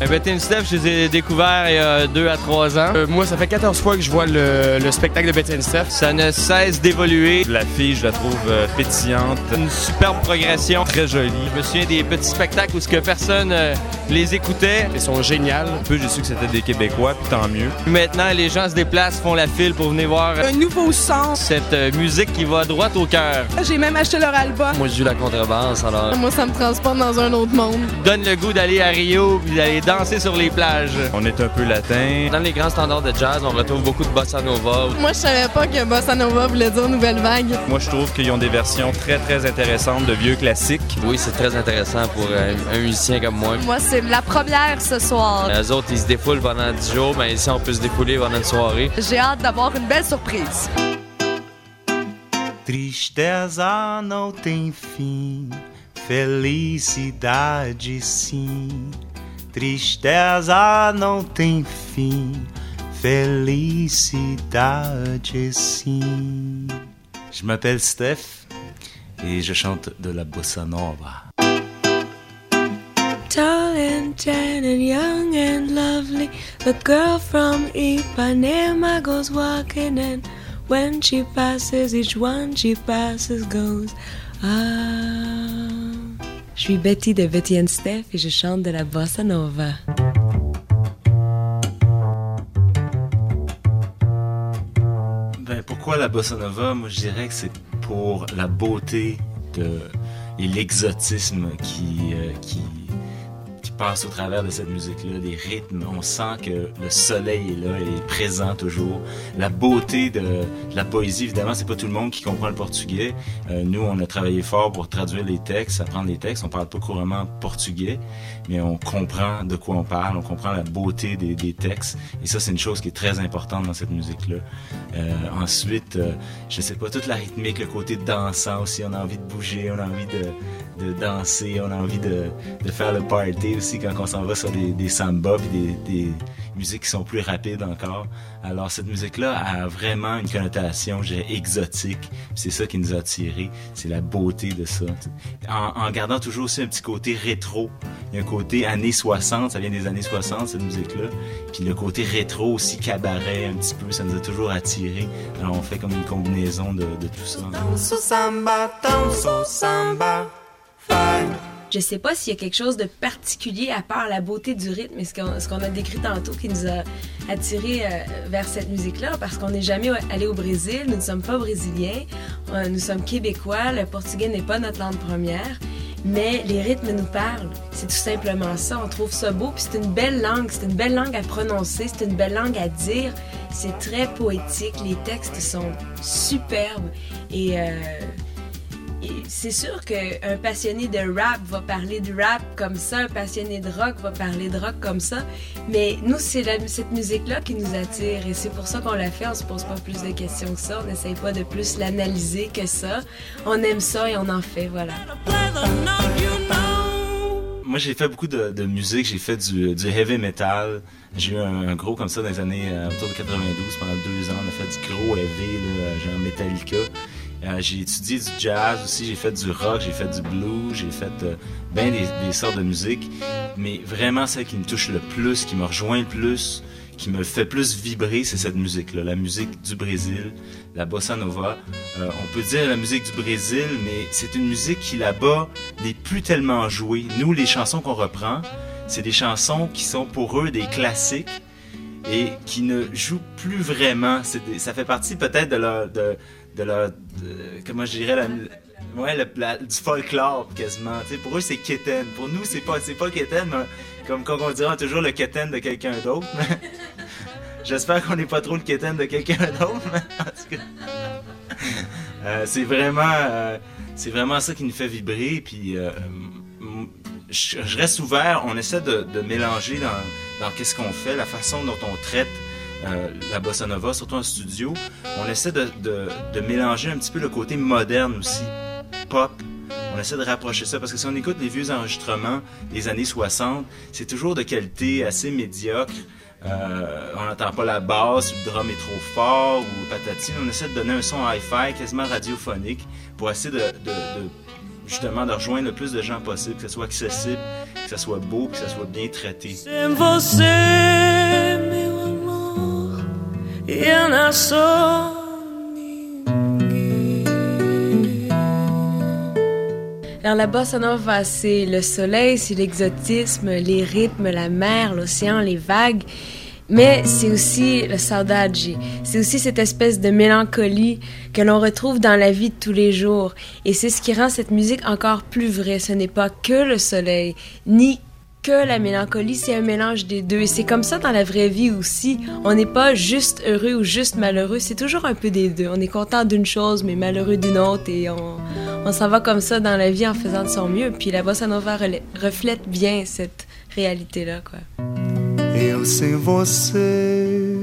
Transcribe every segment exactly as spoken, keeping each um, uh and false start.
Ben, Betty and Steph, je les ai découverts il y a deux à trois ans. Euh, moi, ça fait quatorze fois que je vois le, le spectacle de Betty and Steph. Ça ne cesse d'évoluer. La fille, je la trouve euh, pétillante. Une superbe progression. Très jolie. Je me souviens des petits spectacles où ce que personne euh, les écoutait. Ils sont géniales. Un peu, j'ai su que c'était des Québécois, puis tant mieux. Maintenant, les gens se déplacent, font la file pour venir voir euh, Un nouveau son. cette euh, musique qui va droit au cœur. J'ai même acheté leur album. Moi, je joue la contrebasse, alors Moi, ça me transporte dans un autre monde. donne le goût d'aller à Rio puis d'aller danser sur les plages. On est un peu latin. Dans les grands standards de jazz, on retrouve beaucoup de bossa nova. Moi, je savais pas que bossa nova voulait dire nouvelle vague. Moi, je trouve qu'ils ont des versions très, très intéressantes de vieux classiques. Oui, c'est très intéressant pour un, un musicien comme moi. Moi, c'est la première ce soir. Les autres, ils se défoulent pendant dix jours, mais ici, on peut se défouler pendant une soirée. J'ai hâte d'avoir une belle surprise. Tristeza não tem fim, felicidade sim. Tristeza não tem fim, felicidade sim. Je m'appelle Steph et je chante de la bossa nova. Tall and tan and young and lovely, the girl from Ipanema goes walking, and when she passes, each one she passes goes, ah. Je suis Betty de Betty and Steph et je chante de la bossa nova. Ben, pourquoi la bossa nova? Moi, je dirais que c'est pour la beauté de, et l'exotisme qui, euh, qui, qui passe au travers de cette musique-là, des rythmes. On sent que le soleil est là, il est présent toujours. La beauté de, de la poésie, évidemment, c'est pas tout le monde qui comprend le portugais. Euh, nous, on a travaillé fort pour traduire les textes, apprendre les textes. On parle pas couramment portugais, mais on comprend de quoi on parle, on comprend la beauté des, des textes. Et ça, c'est une chose qui est très importante dans cette musique-là. Euh, ensuite, euh, je sais pas, toute la rythmique, le côté dansant aussi, on a envie de bouger, on a envie de, de danser, on a envie de, de faire le party aussi quand on s'en va sur des, des samba puis des, des musiques qui sont plus rapides encore. Alors cette musique-là a vraiment une connotation, je dirais, exotique. C'est ça qui nous a attirés, c'est la beauté de ça. En, en gardant toujours aussi un petit côté rétro. Il y a un côté années soixante, ça vient des années soixante cette musique-là. Puis le côté rétro aussi, cabaret un petit peu, ça nous a toujours attirés. Alors on fait comme une combinaison de, de tout ça. Danço samba, danço samba, fine. Je sais pas s'il y a quelque chose de particulier à part la beauté du rythme et ce qu'on, ce qu'on a décrit tantôt qui nous a attirés euh, vers cette musique-là, parce qu'on n'est jamais allé au Brésil, nous ne sommes pas brésiliens, euh, nous sommes québécois, le portugais n'est pas notre langue première, mais les rythmes nous parlent. C'est tout simplement ça, on trouve ça beau, puis c'est une belle langue, c'est une belle langue à prononcer, c'est une belle langue à dire, c'est très poétique, les textes sont superbes et... Euh, Et c'est sûr qu'un passionné de rap va parler de rap comme ça, un passionné de rock va parler de rock comme ça, mais nous, c'est la, cette musique-là qui nous attire et c'est pour ça qu'on l'a fait, on se pose pas plus de questions que ça, on n'essaye pas de plus l'analyser que ça, on aime ça et on en fait, voilà. Moi, j'ai fait beaucoup de, de musique, j'ai fait du, du heavy metal. J'ai eu un, un gros comme ça dans les années euh, autour de quatre-vingt-douze, pendant deux ans, on a fait du gros heavy, là, genre Metallica. Euh, j'ai étudié du jazz aussi, j'ai fait du rock, j'ai fait du blues, j'ai fait euh, bien des, des sortes de musique. Mais vraiment, celle qui me touche le plus, qui me rejoint le plus, qui me fait plus vibrer, c'est cette musique-là, la musique du Brésil, la bossa nova. Euh, on peut dire la musique du Brésil, mais c'est une musique qui, là-bas, n'est plus tellement jouée. Nous, les chansons qu'on reprend, c'est des chansons qui sont pour eux des classiques et qui ne jouent plus vraiment. C'est des, ça fait partie peut-être de leur... De, de leur... De, comment je dirais... La, ouais, le, la, du folklore, quasiment. T'sais, pour eux, c'est quétaine. Pour nous, c'est pas, c'est pas le quétaine, mais comme, comme on dirait toujours le quétaine de quelqu'un d'autre. J'espère qu'on n'est pas trop le quétaine de quelqu'un d'autre. En tout cas, euh, c'est vraiment... Euh, c'est vraiment ça qui nous fait vibrer. Puis... Euh, je, je reste ouvert. On essaie de, de mélanger dans, dans qu'est-ce qu'on fait, la façon dont on traite Euh, la bossa nova, surtout en studio. On essaie de, de, de mélanger un petit peu le côté moderne aussi, pop. On essaie de rapprocher ça, parce que si on écoute les vieux enregistrements des années soixante, c'est toujours de qualité assez médiocre. Euh, on n'entend pas la basse, le drum est trop fort, ou patati. On essaie de donner un son hi-fi, quasiment radiophonique, pour essayer de, de, de justement de rejoindre le plus de gens possible, que ce soit accessible, que ce soit beau, que ce soit bien traité. Sem você, meu amor, eu não sou ninguém. Alors la bossa nova, c'est le soleil, c'est l'exotisme, les rythmes, la mer, l'océan, les vagues. Mais c'est aussi le saudade, c'est aussi cette espèce de mélancolie que l'on retrouve dans la vie de tous les jours. Et c'est ce qui rend cette musique encore plus vraie. Ce n'est pas que le soleil, ni que la mélancolie, c'est un mélange des deux. Et c'est comme ça dans la vraie vie aussi. On n'est pas juste heureux ou juste malheureux, c'est toujours un peu des deux. On est content d'une chose, mais malheureux d'une autre. Et on, on s'en va comme ça dans la vie en faisant de son mieux. Puis la bossa nova reflète bien cette réalité-là, quoi. Eu sem você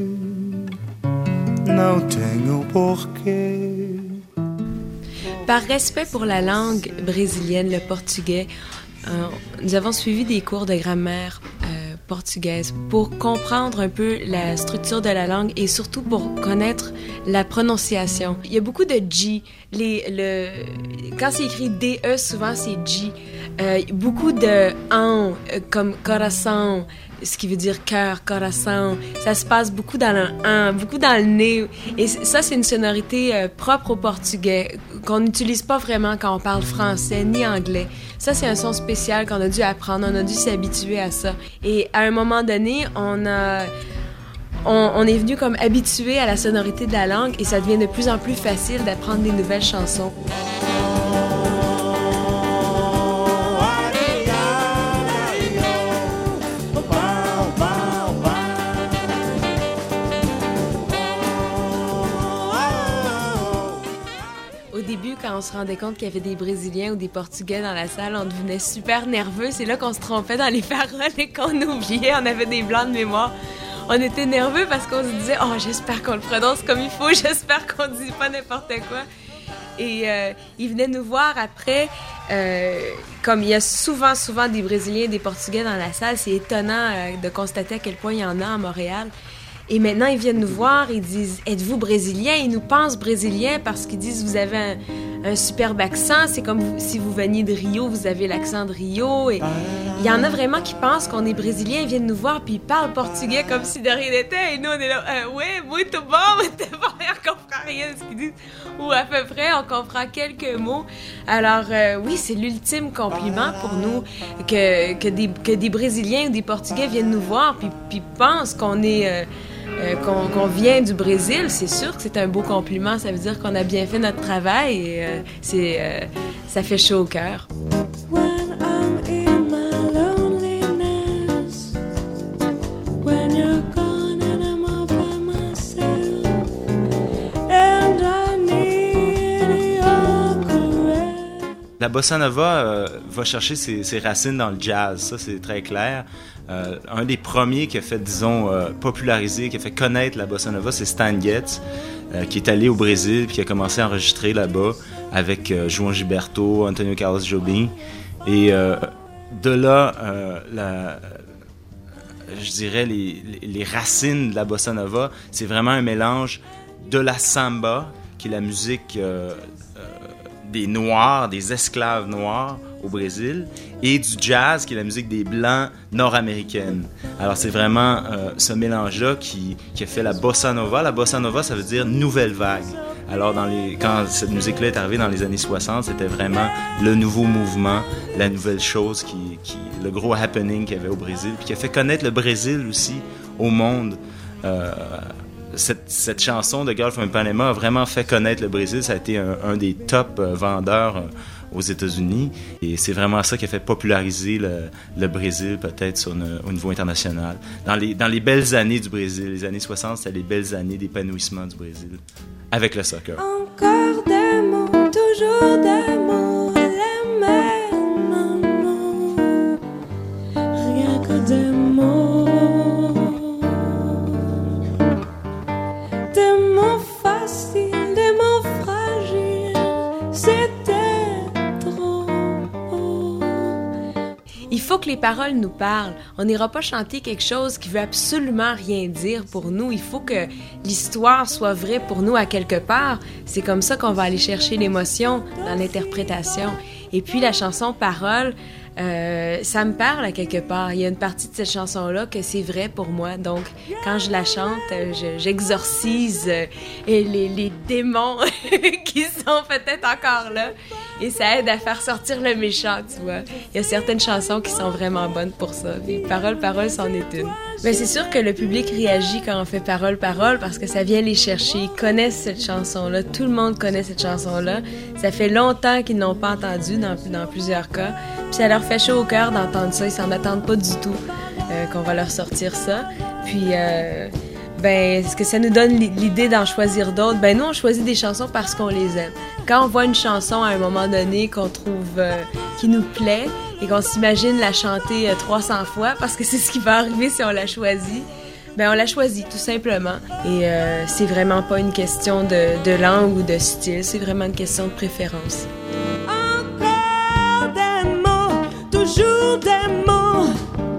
não tenho porquê. Par respect pour la langue brésilienne, le portugais, euh, nous avons suivi des cours de grammaire euh, portugaise pour comprendre un peu la structure de la langue et surtout pour connaître la prononciation. Il y a beaucoup de G. Les, le, quand c'est écrit D E, souvent c'est G. Euh, beaucoup de an, euh, comme coração, ce qui veut dire cœur, coração. Ça se passe beaucoup dans le an, beaucoup dans le nez. Et ça, c'est une sonorité euh, propre au portugais, qu'on n'utilise pas vraiment quand on parle français ni anglais. Ça, c'est un son spécial qu'on a dû apprendre, on a dû s'habituer à ça. Et à un moment donné, on a... On, on est venu comme habitué à la sonorité de la langue et ça devient de plus en plus facile d'apprendre des nouvelles chansons. Au début, quand on se rendait compte qu'il y avait des Brésiliens ou des Portugais dans la salle, on devenait super nerveux. C'est là qu'on se trompait dans les paroles et qu'on oubliait. On avait des blancs de mémoire. On était nerveux parce qu'on se disait « Oh, j'espère qu'on le prononce comme il faut. J'espère qu'on dit pas n'importe quoi. » Et euh, ils venaient nous voir après. Euh, comme il y a souvent, souvent des Brésiliens et des Portugais dans la salle, c'est étonnant euh, de constater à quel point il y en a à Montréal. Et maintenant, ils viennent nous voir, ils disent « Êtes-vous Brésilien? » Ils nous pensent Brésiliens parce qu'ils disent « Vous avez un, un superbe accent. C'est comme vous, si vous veniez de Rio, vous avez l'accent de Rio. » Et il y en a vraiment qui pensent qu'on est Brésiliens. Ils viennent nous voir puis ils parlent portugais comme si de rien n'était. Et nous, on est là euh, « Oui, muito bom. » On comprend rien de ce qu'ils disent. Ou à peu près, on comprend quelques mots. Alors euh, oui, c'est l'ultime compliment pour nous que, que, des, que des Brésiliens ou des Portugais viennent nous voir puis, puis pensent qu'on est... Euh, Euh, qu'on, qu'on vient du Brésil, c'est sûr que c'est un beau compliment. Ça veut dire qu'on a bien fait notre travail et euh, c'est, euh, ça fait chaud au cœur. When I'm in my loneliness, when you're gone and I'm all by myself, and I need your caress. La bossa nova euh, va chercher ses, ses racines dans le jazz, ça c'est très clair. Euh, un des premiers qui a fait, disons, euh, populariser, qui a fait connaître la bossa nova, c'est Stan Getz, euh, qui est allé au Brésil puis qui a commencé à enregistrer là-bas avec euh, João Gilberto, Antonio Carlos Jobim. Et euh, de là, euh, la, je dirais, les, les, les racines de la bossa nova, c'est vraiment un mélange de la samba, qui est la musique euh, euh, des Noirs, des esclaves noirs au Brésil, et du jazz, qui est la musique des Blancs nord-américaines. Alors c'est vraiment euh, ce mélange-là qui, qui a fait la bossa nova. La bossa nova, ça veut dire nouvelle vague. Alors dans les, quand cette musique-là est arrivée dans les années soixante, c'était vraiment le nouveau mouvement, la nouvelle chose, qui, qui, le gros happening qu'il y avait au Brésil, puis qui a fait connaître le Brésil aussi au monde. Euh, Cette, cette chanson de Girl from Ipanema a vraiment fait connaître le Brésil. Ça a été un, un des top euh, vendeurs euh, aux États-Unis. Et c'est vraiment ça qui a fait populariser le, le Brésil, peut-être sur une, au niveau international. Dans les, dans les belles années du Brésil, les années soixante, c'était les belles années d'épanouissement du Brésil, avec le soccer. Encore des mots, toujours des mots, les mêmes mots, rien que des mots. Des mots faciles, des mots fragiles, c'était trop beau. Il faut que les paroles nous parlent. On n'ira pas chanter quelque chose qui veut absolument rien dire pour nous. Il faut que l'histoire soit vraie pour nous à quelque part. C'est comme ça qu'on va aller chercher l'émotion dans l'interprétation. Et puis la chanson Parole, euh, ça me parle à quelque part. Il y a une partie de cette chanson-là que c'est vrai pour moi. Donc, quand je la chante, je, j'exorcise euh, les, les démons qui sont peut-être encore là. Et ça aide à faire sortir le méchant, tu vois. Il y a certaines chansons qui sont vraiment bonnes pour ça. Puis Parole, Parole, c'en est une. Mais c'est sûr que le public réagit quand on fait Parole, Parole parce que ça vient les chercher. Ils connaissent cette chanson-là. Tout le monde connaît cette chanson-là. Ça fait longtemps qu'ils n'ont pas entendu dans, dans plusieurs cas. Puis ça leur fait chaud au cœur d'entendre ça. Ils s'en attendent pas du tout euh, qu'on va leur sortir ça. Puis... Euh, ben, est-ce que ça nous donne l'idée d'en choisir d'autres? Ben, nous, on choisit des chansons parce qu'on les aime. Quand on voit une chanson à un moment donné qu'on trouve, euh, qui nous plaît et qu'on s'imagine la chanter euh, trois cents fois parce que c'est ce qui va arriver si on la choisit, ben, on la choisit, tout simplement. Et euh, c'est vraiment pas une question de, de langue ou de style, c'est vraiment une question de préférence. Encore des mots, toujours des mots.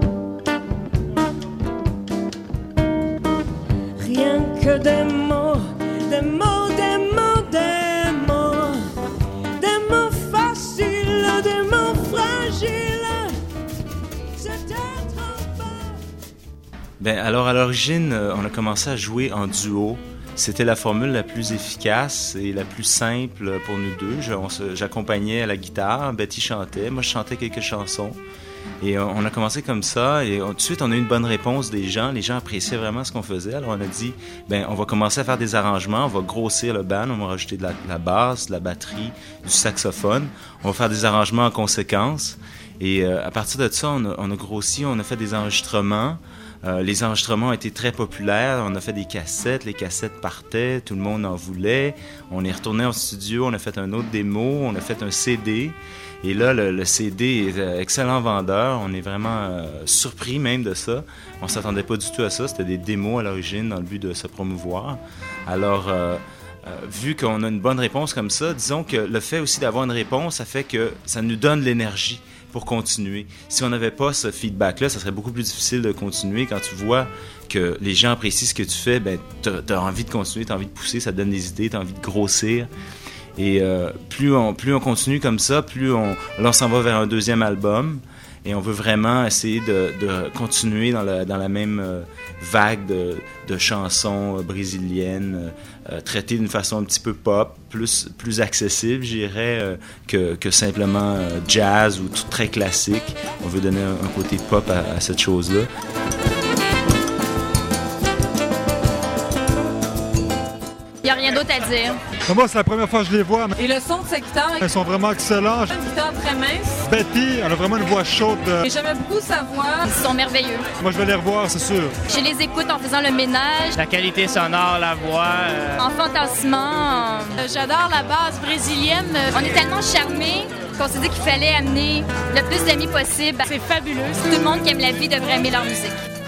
Rien que des mots, des mots, des mots, des mots, des mots faciles, des mots fragiles. C'était trop beau. Ben, alors, à l'origine, euh, on a commencé à jouer en duo. C'était la formule la plus efficace et la plus simple pour nous deux. Je, on se, j'accompagnais à la guitare, Betty chantait, moi je chantais quelques chansons. Et on a commencé comme ça, et on, tout de suite, on a eu une bonne réponse des gens. Les gens appréciaient vraiment ce qu'on faisait. Alors, on a dit, ben, on va commencer à faire des arrangements, on va grossir le band, on va rajouter de la, de la basse, de la batterie, du saxophone. On va faire des arrangements en conséquence. Et euh, à partir de ça, on a, on a grossi, on a fait des enregistrements. Euh, les enregistrements ont été très populaires. On a fait des cassettes, les cassettes partaient, tout le monde en voulait. On est retourné en studio, on a fait un autre démo, on a fait un C D. Et là, le, le C D est excellent vendeur. On est vraiment euh, surpris même de ça. On s'attendait pas du tout à ça. C'était des démos à l'origine dans le but de se promouvoir. Alors, euh, euh, vu qu'on a une bonne réponse comme ça, disons que le fait aussi d'avoir une réponse, ça fait que ça nous donne l'énergie pour continuer. Si on n'avait pas ce feedback-là, ça serait beaucoup plus difficile de continuer. Quand tu vois que les gens apprécient ce que tu fais, ben, tu as envie de continuer, tu as envie de pousser, ça te donne des idées, tu as envie de grossir. Et euh, plus, on, plus on continue comme ça, plus on, là, on s'en va vers un deuxième album. Et on veut vraiment essayer de, de continuer dans la, dans la même euh, vague de, de chansons euh, brésiliennes, euh, traitées d'une façon un petit peu pop, plus, plus accessible, je dirais, euh, que, que simplement euh, jazz ou tout très classique. On veut donner un, un côté pop à, à cette chose-là. Il n'y a rien d'autre à dire. Moi, c'est la première fois que je les vois. Et le son de cette guitare, ils sont vraiment excellents. Une guitare très mince. Betty, elle a vraiment une voix chaude. Et j'aimais beaucoup sa voix. Ils sont merveilleux. Moi, je vais les revoir, c'est sûr. Je les écoute en faisant le ménage. La qualité sonore, la voix. Euh... En fantasmant. Euh, j'adore la base brésilienne. On est tellement charmés qu'on s'est dit qu'il fallait amener le plus d'amis possible. C'est fabuleux. Tout le monde qui aime la vie devrait aimer leur musique.